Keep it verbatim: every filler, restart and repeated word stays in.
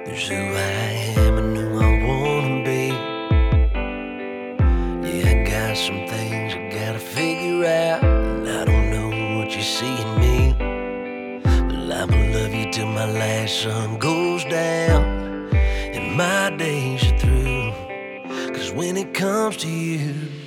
There's who I am and who I wanna be. Yeah, I got some things I gotta figure out, and I don't know what you see in me, but I'ma love you till my last sun goes down and my days are through. Cause when it comes to you,